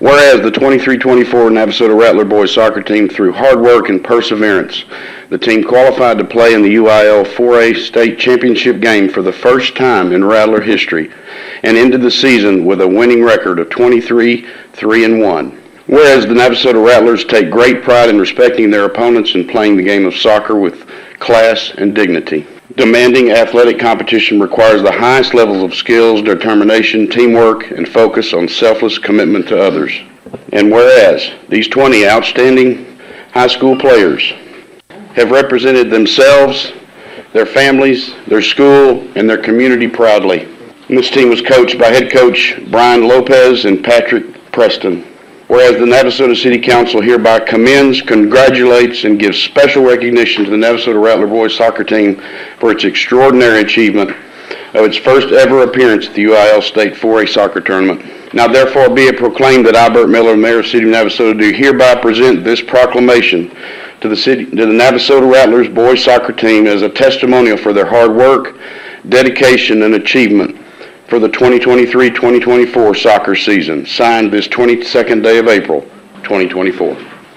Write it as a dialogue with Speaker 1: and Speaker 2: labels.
Speaker 1: Whereas the 23-24 Navasota Rattler boys soccer team, through hard work and perseverance, the team qualified to play in the UIL 4A state championship game for the first time in Rattler history and ended the season with a winning record of 23-3-1. Whereas the Navasota Rattlers take great pride in respecting their opponents and playing the game of soccer with class and dignity. Demanding athletic competition requires the highest levels of skills, determination, teamwork, and focus on selfless commitment to others. And whereas these 20 outstanding high school players have represented themselves, their families, their school, and their community proudly. And this team was coached by head coach Brian Lopez and Patrick Preston. Whereas the Navasota City Council hereby commends, congratulates, and gives special recognition to the Navasota Rattler boys soccer team for its extraordinary achievement of its first ever appearance at the UIL State 4A soccer tournament. Now therefore be it proclaimed that I, Burt Miller, Mayor of the City of Navasota, do hereby present this proclamation to the Navasota Rattlers boys soccer team as a testimonial for their hard work, dedication, and achievement for the 2023-2024 soccer season, signed this 22nd day of April, 2024.